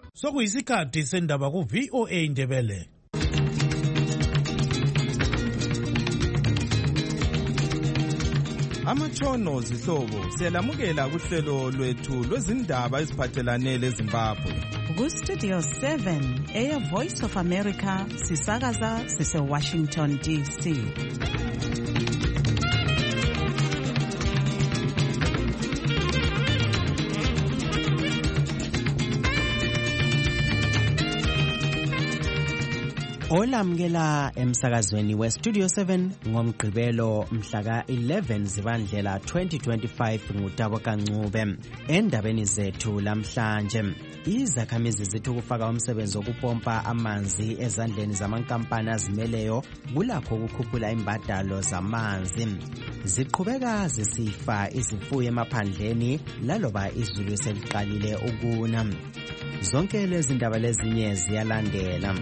Sokuyisikhathi sendaba ku VOA Indebele. Amatshono zihlobo siyalamukela kuhlelo lwethu lwezindaba eziphathelane leZimbabwe. Ku-Studio 7 Air Voice of America sisakaza sise-Washington DC. Olamukela emsakazweni we-Studio 7 ngomgqibelo mhla ka-11 Zibandlela 2025 ngutabo kancube. Endabeni zethu lamhlanje, izakhamizi zithi ukufaka umsebenzi wokupompa amanzi ezandleni zamankampani azimeleyo kulakho ukukhuphula imbadalo zamanzi. Ziqhubeka zisifa izifuyo emaphandleni laloba izulu seliqalile ukuna. Zonke lezi ndaba lezinye ziyalandela.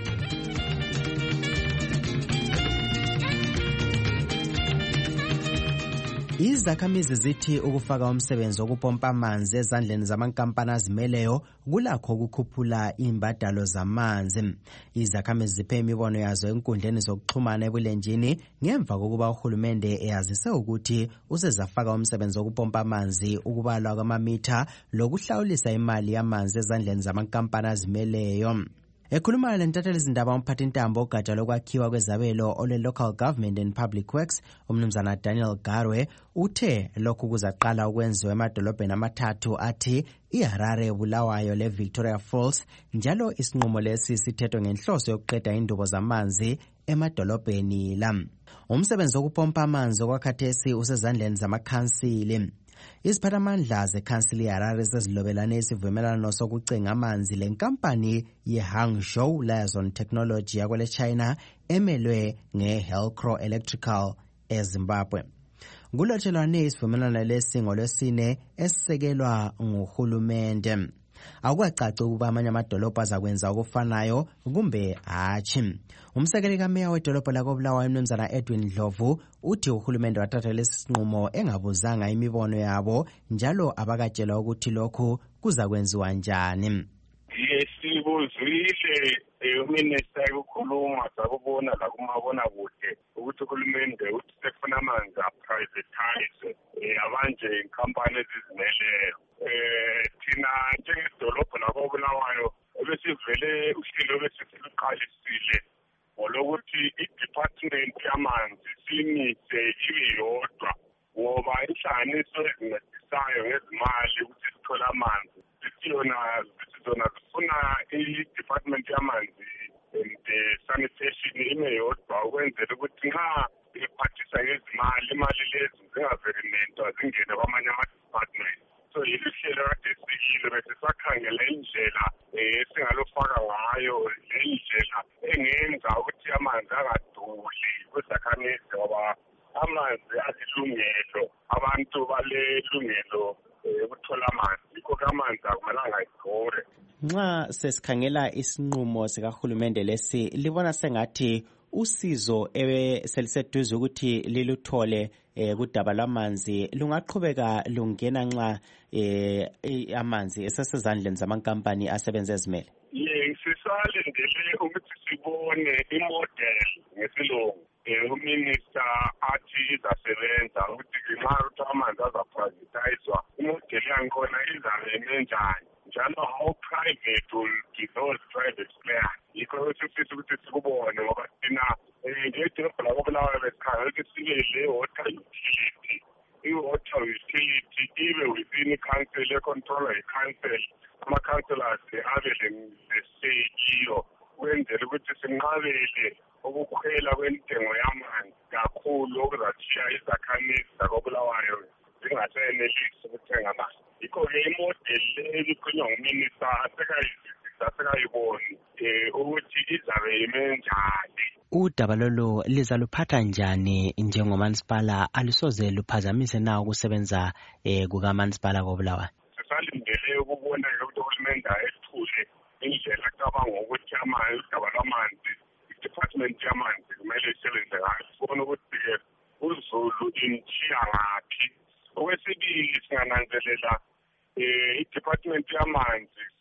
Izakhamizi zithi ukufaka umsebenzi wokupompa amanzi ezandleni zamankampani azimeleyo kulakho ukukhuphula imbadalo zamanzi. Izakhamizi ziphe imibono yazo enkundleni zokuxhumana ebulenjini ngemva kokuba uhulumende eyazise ukuthi usezafaka umsebenzi wokupompa amanzi ukubalwa kwamamitha lokuhlawulisa imali yamanzi ezandleni zamankampani azimeleyo. Ekhuluma lentatheli izindaba umphathintambo ogatsha lokwakhiwa kwezabelo ole-Local Government and Public Works, umnumzana Daniel Garwe, uthe lokhu kuzaqala ukwenziwa emadolobheni amathathu athi iHarare, Bulawayo le-Victoria Falls, njalo isinqumo lesi sithethwe ngenhloso yokuqeda indubo zamanzi emadolobheni la. Umsebenzi wokupompa amanzi okwakhathesi usezandleni zamakhansili. Iziphathamandla zekhansili yeHarare sezilobelane isivumelwano sokucenga amanzi lenkampani yeHangzhou Liaison Technology yakwele China emelwe ngeHelcro Electrical eZimbabwe. Kulotshelwane isivumelwano lesi ngolwesine esisekelwa nguhulumende. Akukacaci ukuba amanye amadolobha azakwenza okufanayo kumbe hatshi. Umsekeli kameya wedolobha lakoBulawayo umnumzana Edwin Ndlovu uthi uhulumende wathatha lesi sinqumo engabuzanga imibono yabo njalo abakatshelwa ukuthi lokhu kuzakwenziwa njani. Sibuzwile uminister ukukhuluma sakubona la kumabona kude ukuthi uhulumende uthi sefuna amanzi aprivatize abanje inkampani ezizimeleyo. Thina njengedolobho lakoBulawayo ebesivele uhlelo besisiqalisile ngolokuthi i-department yamanzi simise ibe yodwa ngoba inhlanganiso ezincedisayo ngezimali ukuthi sithole amanzi zona zifuna i-department yamanzi and sanitation ime yodwa ukwenzela ukuthi nxa iphathisa ngezimali imali lezi zingaverimento zingene kwamanye ama-department. So yilihlelo kade sikile bese sakhangela indlela esingalofaka ngayo indlela engenza ukuthi amanzi angaduli kwizakhamizi ngoba amanzi alilungelo, abantu balelungelo ukuthola amanzi, yikho amanzi akumelanga ayidure. Nxa sesikhangela isinqumo sikahulumende lesi libona sengathi usizo seliseduze ukuthi liluthole kudaba lwamanzi lungaqhubeka lungena nxa amanzi esesezandleni zamankampani asebenza ezimele. Sisalindele ukuthi sibone imodel ngesilungu uminister athi izasebenza ukuthi nxa amanzi azaprivatizwa imodel yankhona izabe njani njalo how private will dissolve private players. Yikho sifisa ukuthi sikubone ngoba thina ngedolobho lakoBulawayo besikhangela ukuthi sibe le-water utility. I-water utility ibe within i-council econtrolwa yi-council. Ama-councillors abe le-say kiyo ukwenzela ukuthi sinqabele ukukhwela kwentengo yamanzi kakhulu okuzathiya izakhamizi zakoBulawayo zingasenelisi ukuthenga amanzi. Yikho-ke imodeli elikhulunywa nguminister asekayiboni ukuthi izabe ime njani. Udaba lolu lizaluphatha njani njengomansipala, alusoze luphazamise na ukusebenza kukamasipala koBulawayo? Sisalindele ukubona ukuthi uhulumende ayethule indlela acabanga ukuthi udaba lwamanzi, i-department yamanzi kumele isebenze ngayo. Sibone ukuthi uzulu imthiya ngaphi. Okwesibili singananzelela i-department yamanzi singathi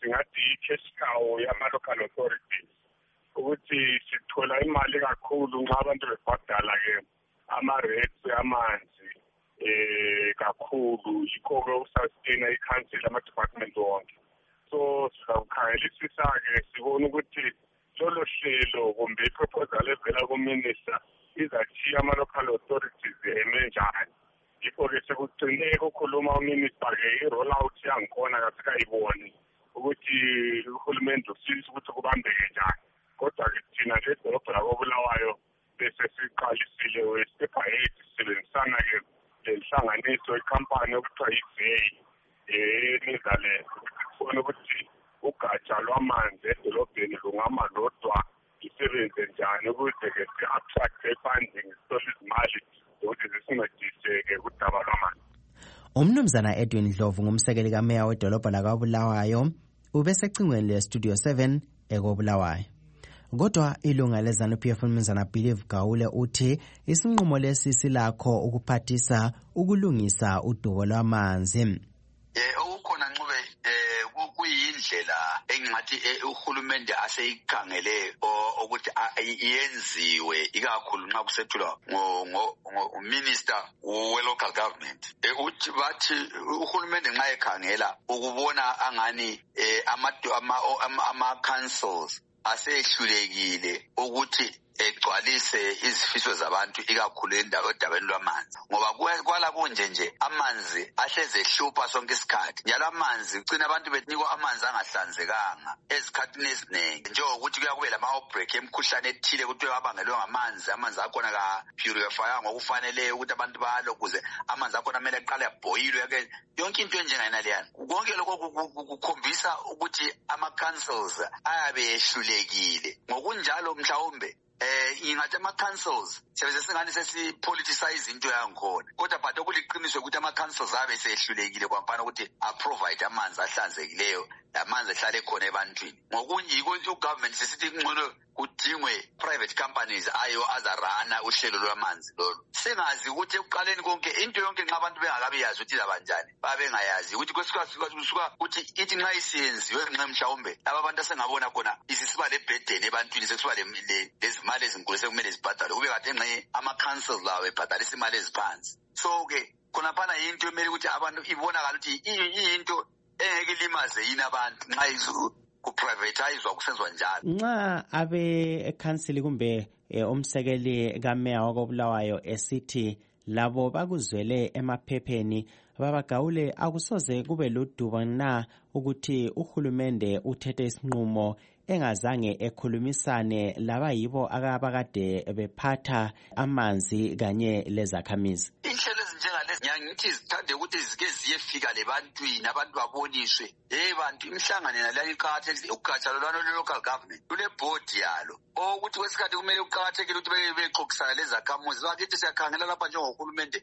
i-cash cow yama-local authorities ukuthi sithola imali kakhulu nxa abantu bebhadala-ke ama-rates amanzi kakhulu yikho-ke usustain ikhansila ama-department wonke. So sizawukhangelisisa-ke sibone ukuthi lolo hlelo kumbe iproposal evela kuminister izathiya ama-local authorities eme njani. Yikho-ke sekugcineke ukhuluma uminister-ke i-rollout yangikhona kasikayiboni ukuthi uhulumende usisa ukuthi kubambeke njani. Kodwa-ke thina nje edolobha lakoBulawayo bese siqalisile step ahead sisebenzisana-ke lenhlanganiso ikhampani okuthiwa yi-VEI eNetherlands ukuthi sibone ukuthi ugatsha lwamanzi edolobheni lungama lodwa lisebenze njani ukuze-ke si-attract funding sithole izimali zokuthi zisincedise-ke kudaba lwamanzi. Umnumzana Edwin Dlovu ngumsekeli kameya wedolobha lakaBulawayo ubesecingweni le-Studio 7 ekoBulawayo. Kodwa ilunga leZANU-PF uMnumzana Believe Gawule uthi isinqumo lesi silakho ukuphathisa ukulungisa udubo lwamanzi. Ukukhona nxube kuyindlela engathi uhulumende aseyikhangele ukuthi iyenziwe ikakhulu nxa kusethulwa ngominister we-local government. Uthi bathi uhulumende nxa ekhangela ukubona angani ama-councils asehlulekile ukuthi egcwalise izifiso zabantu ikakhulu endabeni lwamanzi ngoba kwala kunje amanzi ahleze ehlupha sonke isikhathi njalo amanzi ugcina abantu benikwa amanzi angahlanzekanga ezikhathini eziningi njengokuthi kuyakube lama-outbreak emkhuhlane ethile ukuthi abangelwe ngamanzi akhona ka-purify ngokufaneleyo ukuthi abantu balo kuze amanzi akhona kumele aqale abhoyilwe yonke into enjengayenaleyana. Konke lokho kukhombisa ukuthi ama-councils ayabe ehlulekile ngokunjalo mhlawumbe ingathi ama-councils singani sesipoliticize into yangikhona kodwa but okuliqiniso ukuthi ama-councils abe sehlulekile kwampana ukuthi aprovide amanzi ahlanzekileyo amanzi ehlale khona ebantwini. Ngokunye yiko ugovernment sesithi kungcono kudingwe private companies ayo azarana uhlelo lwamanzi lolo. Singazi ukuthi ekuqaleni konke into yonke nxa abantu bengakabi yazi ukuthi izabanjani babengayazi ukuthi kusuka ukuthi ithi nxa isiyenziwe nxa mhlawumbe laba abantu asengabona khona isisiba lebhedeni ebantwini sekusiba lezimali ezinkulu sekumele zibhadale kube kade nxa ama-councils lawo ebhadalisa imali eziphansi. So-ke khonaphana yinto emele ukuthi abantu ibonakala ukuthi iyinto engeke ilimaze yini abantu nxa kuprivatizwa kusenziwa njalo. Nxa abe-council kumbe umsekeli kameya wakoBulawayo esithi labo bakuzwele emaphepheni Baba Gawule akusoze kube ludubo na ukuthi uhulumende uthethe isinqumo engazange ekhulumisane labayibo akabakade bephatha amanzi kanye lezakhamizi. Inhlelo ezinjengalezi ngiyathi zithande ukuthi zike ziyefika lebantwini abantu baboniswe bantu imihlangano naleyo iqakathekile ugatsha lolwano le-local government lule board yalo ukuthi kwesikhathi kumele uqakathekile ukuthi bexoxisana lezakhamuzi bakithi siyakhangela lapha njengohulumende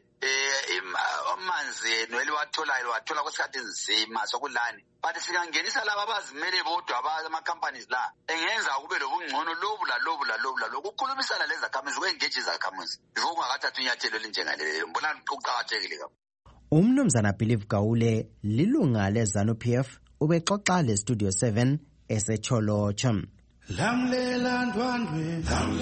amanzi wathola kwesikhathi nzima sokulani but singangenisa laba abazimele bodwa ama-companies la engenza kube lobungcono lobu ukukhulumisana lezakhamuzi kwengeje izakhamuzi before kungakathathwa inyathelo elinjengalelo mbona kuqakathekile kakhulu. Umnumzana Believe Gawule lilunga leZANU-PF ubexoxa le-Studio 7 eseCholotsho. Lamlela ndwandwe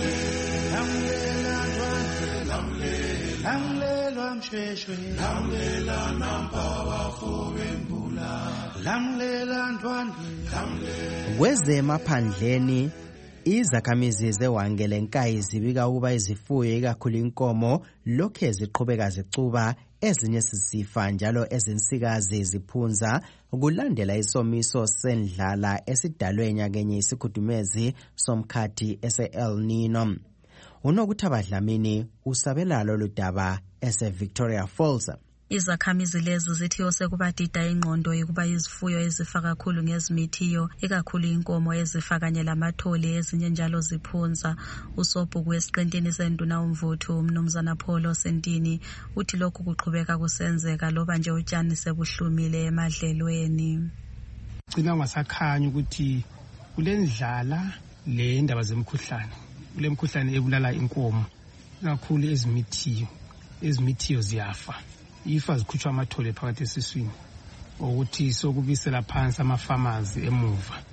lamlela msheshwe lamlela nampawa fobembula lamlela ndwandwe Kwezemaphandleni izakhamizi zeWangelenkayi zibika ukuba izifuyo ikakhulu inkomo lokhe ziqhubeka zicuba ezinye sisifa njalo ezinsikazi ziphunza kulandela isomiso sendlala esidalwe nyakenye isikhudumezi somkhathi ese-El Nino. Unokuthaba Dlamini usabela lolu daba ese-Victoria Falls. Izakhamizi lezo zithiyo sekubadida ingqondo yokuba izifuyo ezifa kakhulu ngezimithiyo ikakhulu inkomo ezifa kanye lamathole ezinye njalo ziphunza. Usobhuku esiqintini senduna umvuthu umnumzana Paul Sentini uthi lokhu kuqhubeka kusenzeka loba nje utshani sebuhlumile emadlelweni. Gcina ngasakhanya ukuthi kulendlala le ndaba zemkhuhlane kule mkhuhlane ebulala inkomo kakhulu ezimithiyo ziyafa ifa zikhutshwa amathole phakathi esiswini ukuthi sokubisela phansi amafamazi emuva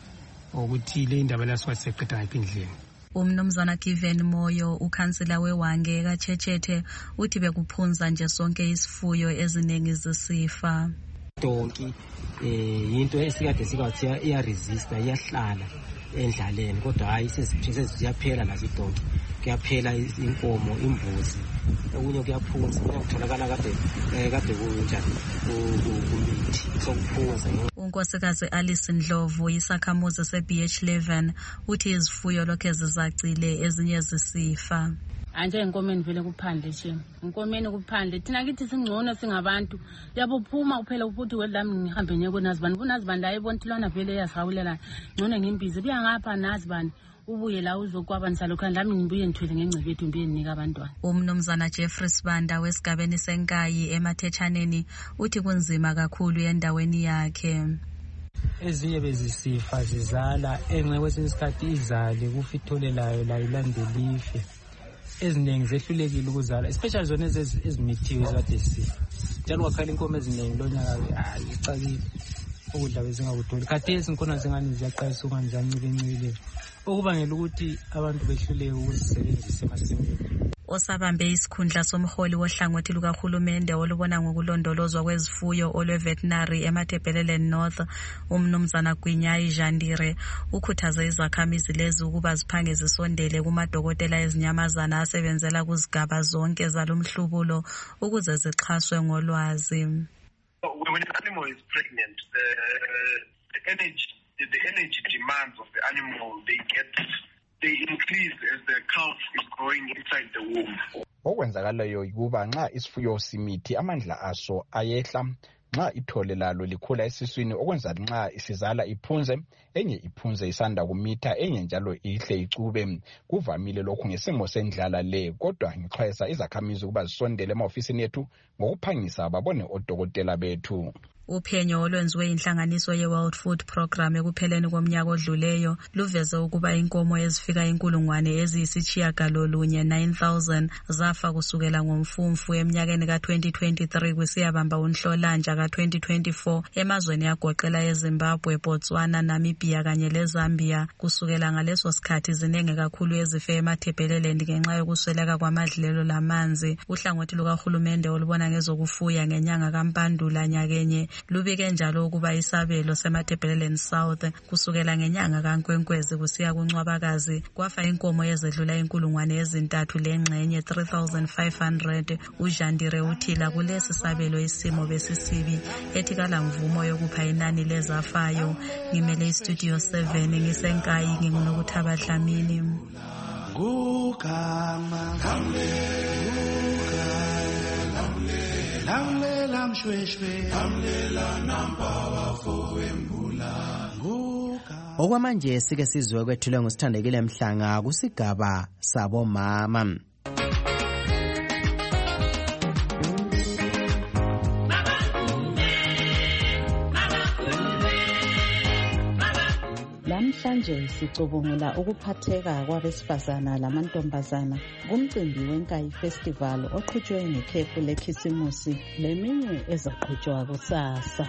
ukuthi le indaba lasuka siseqeda ngaphi endlini. Umnumzana Given Moyo, ukhansila weWange kaChechethe, uthi bekuphunza nje sonke isifuyo eziningi zisifa. Donki into esikade sikathi iya-resista, iyahlala endlaleni, kodwa hayi seziyaphela nazo idonki, kuyaphela inkomo, imbuzi, okunye kuyaphunza, kutholakala kade kunjani kumithi sokuphunza. Unkosikazi Alice Ndlovu, isakhamuzi se-BH11, uthi izifuyo lokhe zizacile, ezinye zisifa. Anje enkomeni vele kuphandle nje. Enkomeni kuphandle. Thina kithi singcono singabantu. Yabophuma uphela ufuthi wedlami ngihambe nyeko nazibani. Kunazibani la ibontilwana vele yasawulela. Ngcono ngimbizi. Buya ngapha nazibani. Ubuye la uzokwabanisa lokho lami ngibuye ngithwele ngengcebethu ngibuye nginika abantwana. Umnumzana Jeffrey Sibanda wesigabeni senkayi eMathetshaneni uthi kunzima kakhulu endaweni yakhe. Ezinye bezisifa zizala enxe kwesinye isikhathi izale kufa itholelayo la ilandele ife. Eziningi zehlulekile ukuzala, especially zona ezimithiwe ezikade zisifa. Njalo wakhala inkomo eziningi lonyaka zicakile ukudla bezingakutholi. Khathesi inkhona zingane ziyaqalisa ukungani ziyancibincibile, okubangela ukuthi abantu behluleke ukuzisebenzisa emasimini. Osabambe isikhundla somholi wohlangothi lukahulumende olubona ngokulondolozwa kwezifuyo olwe-veterinary eMatabeleland North, umnumzana Gwinyai Jandire, ukhuthaze izakhamizi lezi ukuba ziphange zisondele kumadokotela ezinyamazana asebenzela kuzigaba zonke zalomhlubulo ukuze zixhaswe ngolwazi. When an animal is pregnant, the energy demands of the animal, they increase as the calf is growing inside the womb. Okwenzakalayo ukuba nxa isifuyo simithi amandla aso ayehla, nxa ithole lalo likhula esiswini, okwenza nxa isizala iphunze, enye iphunze isanda kumitha, enye njalo ihle icube. Kuvamile lokhu ngesimo sendlala le, kodwa ngixwayisa izakhamizi ukuba zisondele ema-ofisini ethu ngokuphangisa babone odokotela bethu. Uphenyo olwenziwe inhlanganiso ye-World Food Program ekupheleni komnyaka odluleyo luveze ukuba inkomo ezifika 9,000 zafa kusukela ngomfumfu eminyakeni ka-2023 kusiyabamba uNhlolanja ka-2024 emazweni agoqela eZimbabwe, Botswana, Namibia kanye leZambia. Kusukela ngaleso sikhathi ziningi kakhulu ezife eMatabeleland ngenxa yokusweleka kwamadlelo lamanzi. Uhlangothi lukahulumende olubona ngezokufuya ngenyanga kaMpandula nyakenye lubike njalo ukuba isabelo seMatabeleland South kusukela ngenyanga kaNkwenkwezi kusiya kuNcwabakazi kwafa inkomo ezedlula 3,000 lengxenye 3,500. uJandire uthila kulesi sabelo isimo besisibi ethi kala mvumo yokupha inani lezafayo. Ngimele iStudio 7 ngisenkayi nginguNokuthaba Dlamini. Lamlela mshweshwe lamlela nampawa fowembula. Okwamanje sike sizwe kwethulwe ngusithandekile Mhlanga kusigaba sabomama. Namhlanje sicubungula ukuphatheka kwabesifazana lamantombazana kumcimbi wenkayi festival oqhutshwe ngekhefu lekhisimusi leminye ezaqhutshwa kusasa.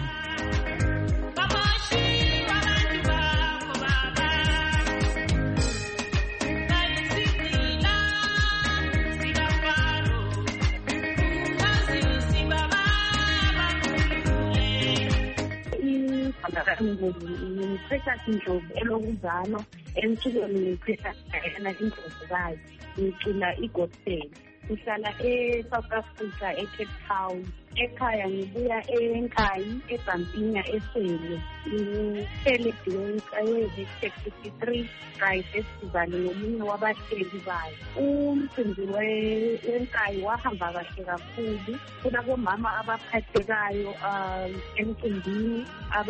Precious Ndlovu elokuzalwa emthulweni ngePrecious Diana indlovukazi ngicula igospel. Ngihlala eSouth Africa eCape Town. Ekhaya ngibuya eNkayi eBhampinya eSele. Ngicelebrate i-53 Pride Festival ngomunye wabahleli bayo. Umcimbi wenkayi wahamba kahle kakhulu. Kunabomama abaphathekayo emcimbini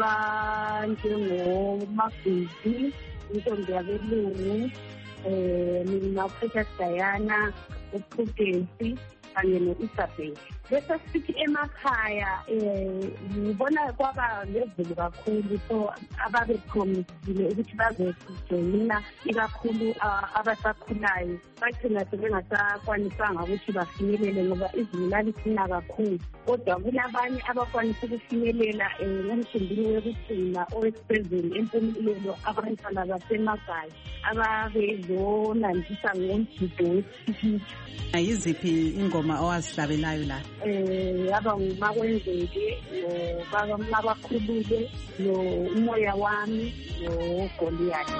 abanjengomagwizi, intombi yabelungu, mina Precious Diana, uPrudence, kanye no-Isabel. Bese sithi emakhaya ngibona kwaba lezulu kakhulu, so ababe promisile ukuthi bazojoyina ikakhulu abasakhulayo bagcina sebengasakwanisanga ukuthi bafinyelele ngoba izulu lalisina kakhulu. Kodwa kulabanye abakwanisa ukufinyelela ngomsumbulu wekugcina owesibhedlela empumelelo abantwana basemakhaya ababezonandisa ngomgido wesipikitsha. Yiziphi ingoma owazihlabelayo la? Yaba nguMakwenzeke, Mabakhulule, Umoya Wami, noGoliathi.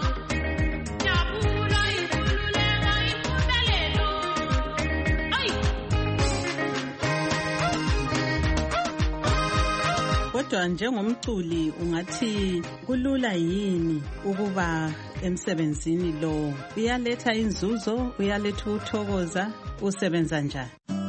Kodwa njengomculi ungathi kulula yini ukuba emsebenzini lo? Uyaletha inzuzo, uyaletha ukuthokoza, usebenza njani?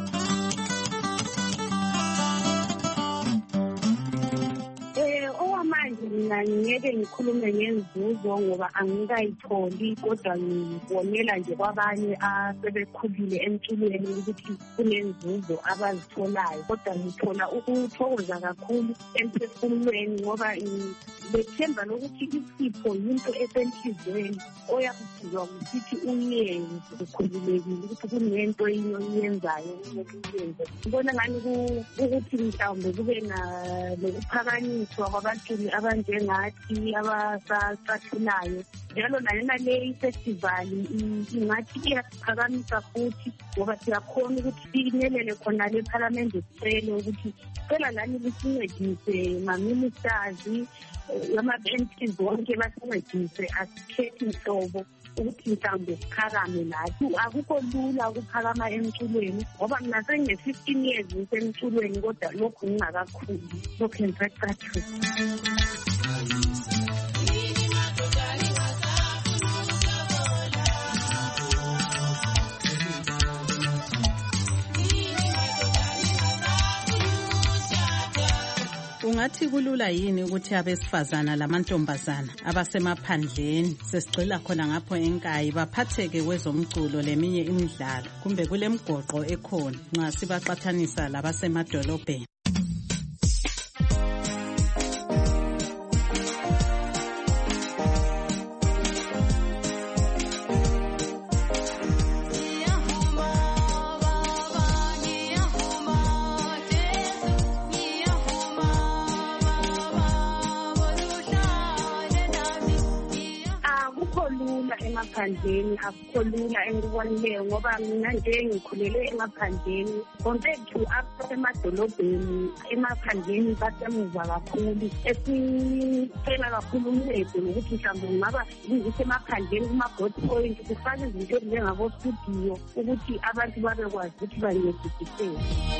Mina ngeke ngikhulume ngenzuzo ngoba angikayitholi, kodwa ngibonela nje kwabanye asebekhulile emculweni ukuthi kunenzuzo abazitholayo. Kodwa ngithola ukuthokoza kakhulu emphefumulweni ngoba bethemba lokuthi isipho yinto esenhlizweni oyakuzwa ukuthi uyenze ukhululekile ukuthi kunento yinyo uyenzayo uyenze. Ngibona ngani ukuthi mhlawumbe kube nokuphakanyiswa kwabaculi abanjengathi abasacathulayo, njalo nayona le ifestival ingathi iyasiphakamisa futhi ngoba siyakhona ukuthi sifinyelele khona le parliament sicele ukuthi cela lani lisincedise ma-ministers ama-MPs bonke basincedise, asikhethi nhlobo ukuthi mhlawumbe siphakame nathi. Akukho lula ukuphakama emculweni ngoba mina sengine-15 years ngisemculweni, kodwa lokhu ngingakakhuli, lokhu ngisacathuka. Ungathi kulula yini ukuthi abesifazana lamantombazana abasemaphandleni sesigcila khona ngapho enkayi baphatheke kwezomculo leminye imidlalo, kumbe kule mgoqo ekhona nxa sibaqathanisa labasemadolobheni? Emaphandleni akukho lula engikubonileyo ngoba mina nje ngikhulele emaphandleni compared to asemadolobheni. Emaphandleni basemuva kakhulu, esicela kakhulu uncedo nokuthi mhlawumbe kungaba kusemaphandleni kuma-God point kufake izinto ezinjengabo-studio ukuthi abantu babekwazi ukuthi bancedisiseke.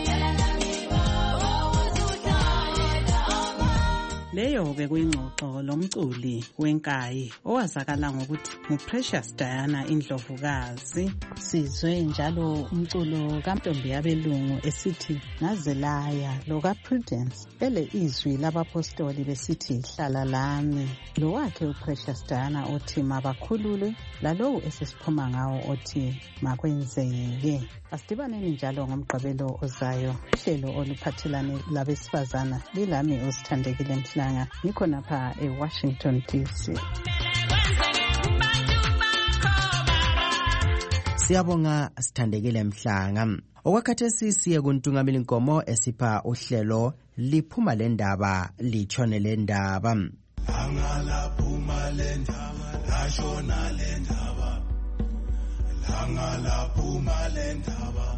Leyo bekuyingxoxo lomculi wenkayi owazakala ngokuthi nguPrecious Diana Indlovukazi. Sizwe njalo umculo kaNtombi yabelungu esithi Nazelaya lo kaPrudence ele izwi labapostoli besithi hlala lami, lo wakhe uPrecious Diana othi mabakhulule, lalowo esesiphuma ngawo othi makwenzeke. Asidibaneni njalo ngomgqibelo ozayo. Uhlelo oluphathelane labesifazana lilami uSithandekile Mhlanga, ngikho napha eWashington DC. Siyabonga Sithandekile Mhlanga. Okwakhathesi siye kuntungameli Nkomo esipha uhlelo liphuma lendaba litshone lendaba. Angalaphuma lendaba lashona lendaba, angalaphuma lendaba,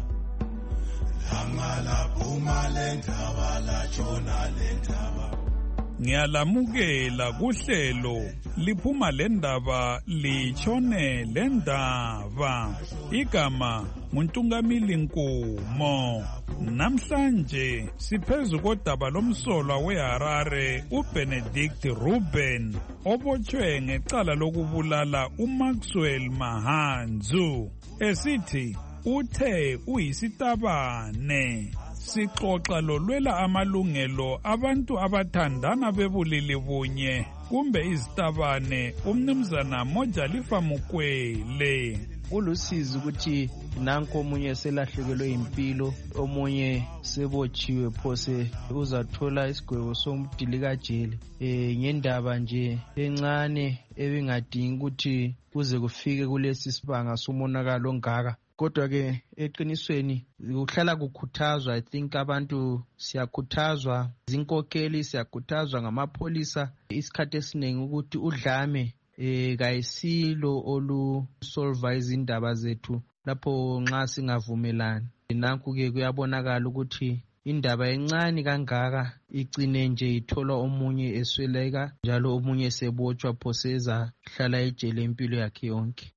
angalaphuma lendaba lashona lendaba. Ngiyalamukela kuhlelo liphuma lendaba litshone lendaba. Igama nguNtungamili Nkomo. Namhlanje siphezu kodaba lomsolwa weHarare uBenedict Ruben obotshwe ngecala lokubulala uMaxwell Mahanzu esithi uthe uyisitabane. Sixoxa lolwela amalungelo abantu abathandana bebulili bunye kumbe izitabane uMnumzana Mojalifa Mukwele. kulusizi ukuthi nanko omunye selahlekelwe impilo, omunye sebotshiwe phose uzathola isigwebo somdilikajele ngendaba nje encane ebingadingi ukuthi kuze kufike kulesi sibanga somonakalo ongaka. Kodwa-ke eqinisweni kuhlala kukhuthazwa, I think abantu siyakhuthazwa zinkokeli, siyakhuthazwa ngamapholisa isikhathi esiningi ukuthi udlame kayisilo olusolva izindaba zethu lapho nxa singavumelani. Nanku-ke kuyabonakala ukuthi indaba encane kangaka igcine nje ithola omunye esweleka njalo omunye sebotshwa phoseza hlala ejele impilo yakhe yonke.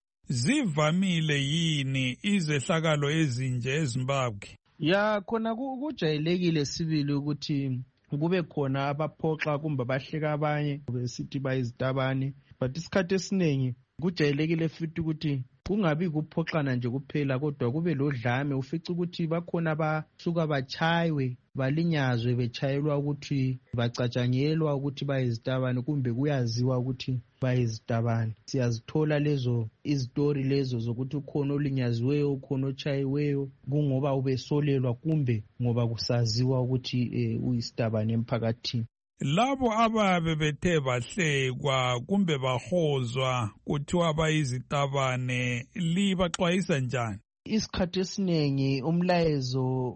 Zivamile yini izehlakalo ezinje eZimbabwe? Ya, khona kujayelekile sibili ukuthi kube khona abaphoxa kumbe abahleka abanye besithi bayizitabane, but isikhathi esiningi kujayelekile futhi ukuthi kungabi kuphoxana nje kuphela kodwa kube lodlame. Ufica ukuthi bakhona basuka bachaywe balinyazwe bechayelwa ukuthi bacatshanyelwa ukuthi bayizitabane kumbe kuyaziwa ukuthi bayizitabane. Siyazithola lezo izitori lezo zokuthi ukhona olinyaziweyo, ukhona ochayiweyo kungoba ubesolelwa kumbe ngoba kusaziwa ukuthi uyisitabane emphakathini. Labo ababe bethe bahlekwa kumbe bahozwa kuthiwa bayizitabane libaxwayisa njani? Isikhathi esiningi umlayezo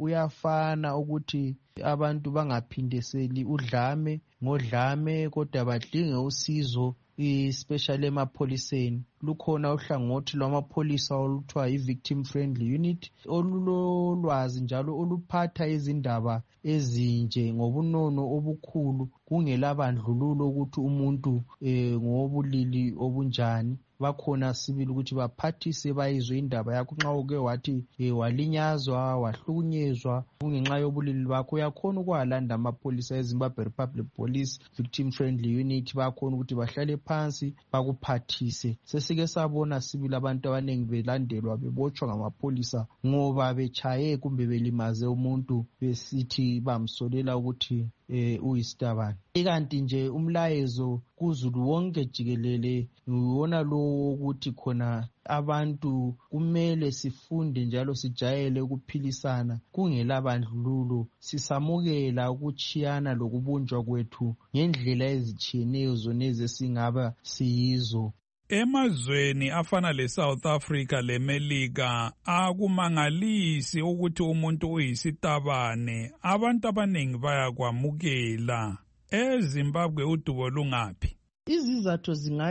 uyafana ukuthi abantu bangaphindiseli udlame ngodlame kodwa badinge usizo, especially emapholiseni. Lukhona uhlangothi lwamapholisa oluthiwa i-Victim Friendly Unit olulolwazi njalo oluphatha izindaba ezinje ngobunono obukhulu kungelabandlululo ukuthi umuntu ngobulili obunjani. Bakhona sibili ukuthi baphathise bayizwe indaba yakho nxa uke wathi walinyazwa wahlukunyezwa kungenxa yobulili bakho, uyakhona ukwalanda amapholisa eZimbabwe Republic Police Victim Friendly Unit, bakhona ukuthi bahlale phansi bakuphathise. Sesike sabona sibili abantu abanengi belandelwa bebotshwa ngamapholisa ngoba bechaye kumbe belimaze umuntu besithi bamsolela ukuthi uyisitabane. Ikanti nje umlayezo kuzulu wonke jikelele uwona lo ukuthi khona abantu kumele sifunde njalo sijayele ukuphilisana kungelabandlululo, sisamukela ukuchiyana lokubunjwa kwethu ngendlela ezitshiyeneyo zonezi esingaba siyizo. Emazweni afana leSouth Africa leMelika akumangalisi ukuthi umuntu uyisitabane, abantu abaningi bayakwamukela. EZimbabwe udubo lungaphi? Izizathu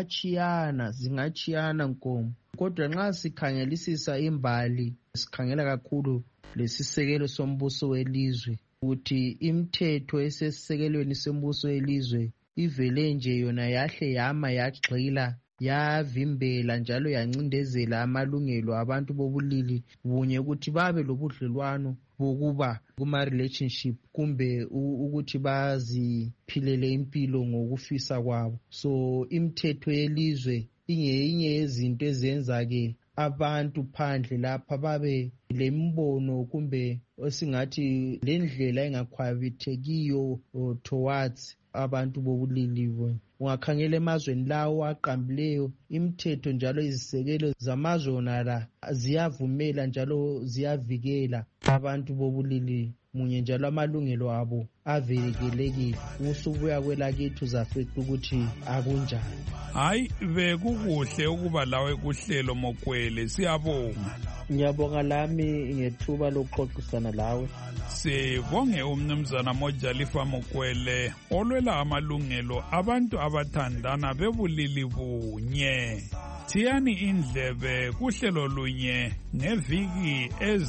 zingachiyana nkomo, kodwa nxa sikhangelisisa imbali sikhangela kakhulu lesisekelo sombuso welizwe ukuthi imithetho esesisekelweni sombuso welizwe ivele nje yona yahle yama yagxila yavimbela njalo yancindezela amalungelo abantu bobulili bunye ukuthi babe lobudlelwano bokuba kuma-relationship kumbe ukuthi baziphilele impilo ngokufisa kwabo. So imithetho yelizwe ingenye yezinto ezenza-ke abantu phandle lapha babe lembono kumbe esingathi lendlela engakhwabithekiyo towards abantu bobulili bonke. Ungakhangela emazweni lawo aqambileyo imithetho njalo izisekelo zamazwe wonala ziyavumela njalo ziyavikela abantu bobulili munye njalo amalungelo abo avekelekile. Usubuya kwelakithi uzafeca ukuthi akunjani. Hayi, bekukuhle ukuba lawe kuhlelo Mokwele, siyabonga. Ngiyabonga lami ngethuba lokuxoxisana lawe. Sibonge umnumzana Mojalifa Mokwele olwela amalungelo abantu abathandana bebulili bunye. Thiyani indlebe kuhlelo lunye ngeviki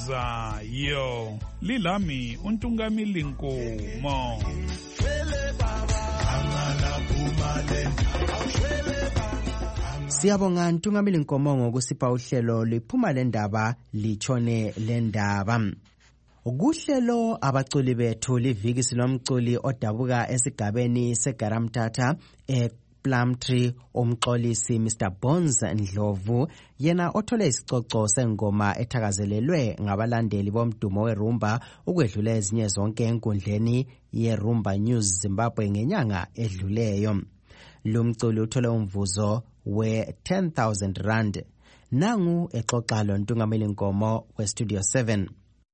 ezayo. Lilami uNtungamili Nkomo. Siyabonga Ntungamili Nkomo ngokusipha uhlelo liphuma lendaba litshone lendaba. Kuhlelo abaculi bethu liviki silomculi odabuka esigabeni seGaramtata Plumtree umxolisi Mr Bones Ndlovu, yena othole isicoco sengoma ethakazelelwe ngabalandeli bomdumo werumba ukwedlula ezinye zonke enkundleni yeRumba News Zimbabwe ngenyanga edluleyo. Lo mculi uthole umvuzo we 10,000 rand. nangu exoxa lontungameli Nkomo weStudio 7.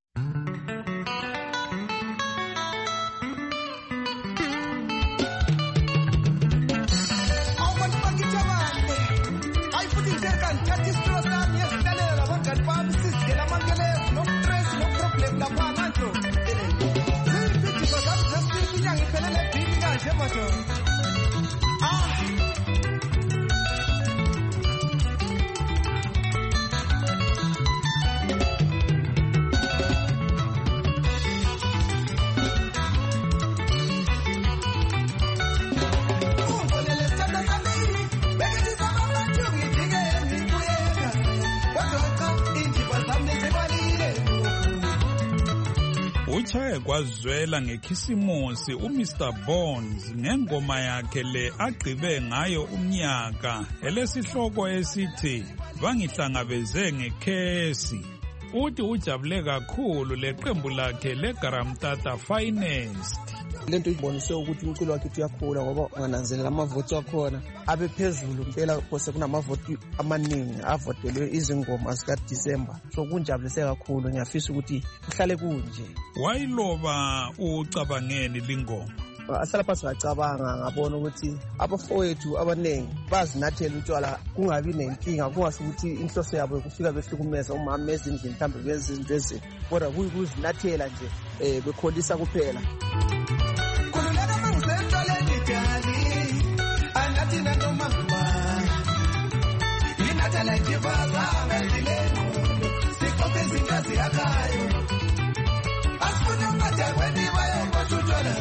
Uchaye kwazwela ngekhisimusi uMr Bones ngengoma yakhe le agqibe ngayo umnyaka elesihloko esithi bangihlangabeze ngekhesi. Uthi ujabule kakhulu leqembu lakhe leGaramtata Finest. Lento ibonise ukuthi umculo wakhe uyakhula ngoba ungananzelela amavoti akhona abe phezulu impela kose kunamavoti amaningi avotelwe izingoma zika December. So kunjabulise kakhulu, ngiyafisa ukuthi uhlale kunje. Wayiloba ucabangeni lingoma? Asala phansi ngacabanga ngabona ukuthi abafowethu abaningi bazinathela utshwala kungabi nenkinga, kungasi ukuthi inhloso yabo kufika behlukumeza umama ezindlini mhlawumbe benza izinto ezinto, kodwa kuyikuzinathela nje bekholisa kuphela. Kululeka mangisentoleni jali anathina nomamba inathela njivaza amezileno sikoke zingazi yakayo asifuna majagweni bayo kwatutwala.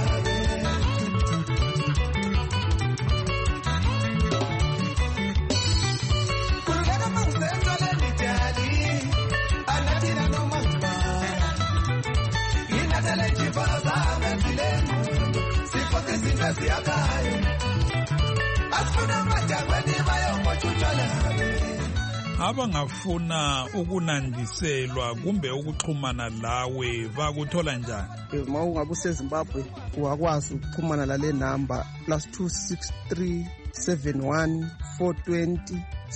Abangafuna ukunandiselwa kumbe ukuxhumana lawe bakuthola njani? Uma ungabe useZimbabwe uyakwazi ukuxhumana lale number +263 71 420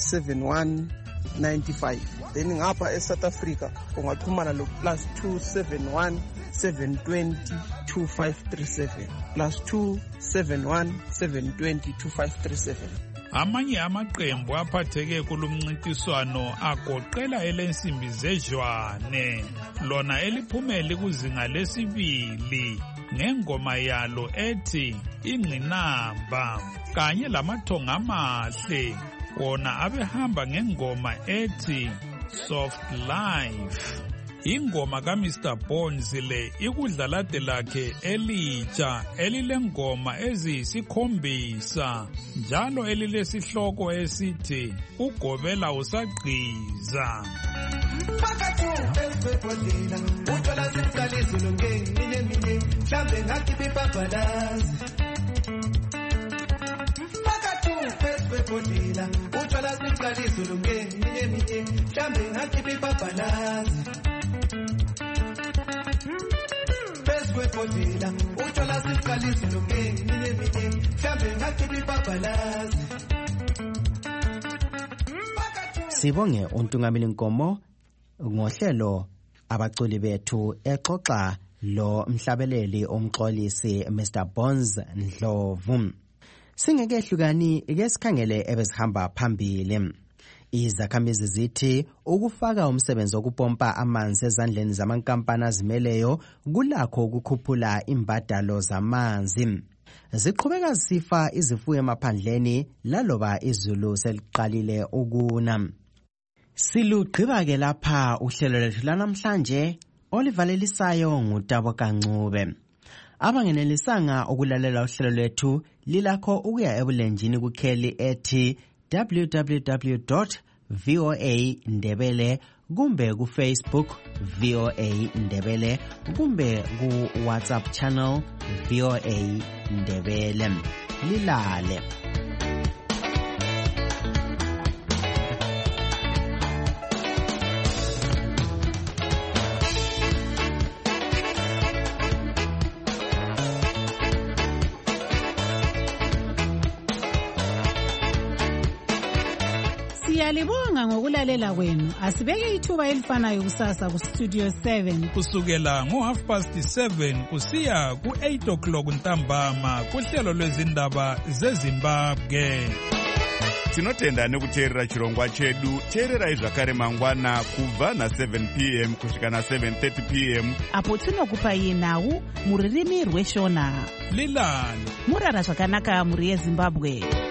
7195. Then ngapha eSouth Africa ungaxhumana lo +271 720 2537 +271 720 2537. Amanye amaqembu aphatheke kulumncintiswano agoqela elensimbi zejwane, lona eliphumele kuzinga lesibili ngengoma yalo ethi Ingqinamba, kanye lamathonga amahle wona abehamba ngengoma ethi Soft Life. Ingoma kaMr Bones le ikudlalade lakhe elitsha elilengoma eziyisikhombisa njalo elilesihloko esithi ugobela usagqiza. Phakathi kwebhodlela uthola siqaliso longenye minye mhlambe ngathi bibabhalazi. Phakathi kwebhodlela uthola siqaliso longenye minye mhlambe ngathi bibabhalazi. Kwebhodlela uthola siqaliso longenye minye mhlambe ngathi bibabhalazi. Sibonge untungameli Nkomo ngohlelo abaculi bethu exoxa lo mhlabeleli omxolisi Mr Bones Ndlovu. Singekehlukani ke sikhangele ebesihamba phambili. Izakhamizi zithi ukufaka umsebenzi wokupompa amanzi ezandleni zamankampani azimeleyo kulakho ukukhuphula imbadalo zamanzi. Ziqhubeka zisifa izifuyo emaphandleni laloba izulu seliqalile ukuna. Silugqiba ke lapha uhlelo lwethu lanamhlanje olivalelisayo nguTabo Kancube. Abangenelisanga ukulalela uhlelo lwethu lilakho ukuya ebulenjini kukheli ethi www.voa.ndebele kumbe kuFacebook VOA Ndebele kumbe ku WhatsApp channel VOA Ndebele. Lilale. Siyalibonga ngokulalela kwenu. Asibeke ithuba elifanayo kusasa ku Studio 7 kusukela ngo7:30 kusiya ku8 o'clock ntambama kuhlelo lwezindaba zeZimbabwe. Tinotenda nekuteerera chirongwa chedu. Teererai zvakare mangwana kubva na7 p.m. kusvika na7:30 p.m. apo tinokupai nhau muririmi rweshona. Lilani murara zvakanaka muri yeZimbabwe.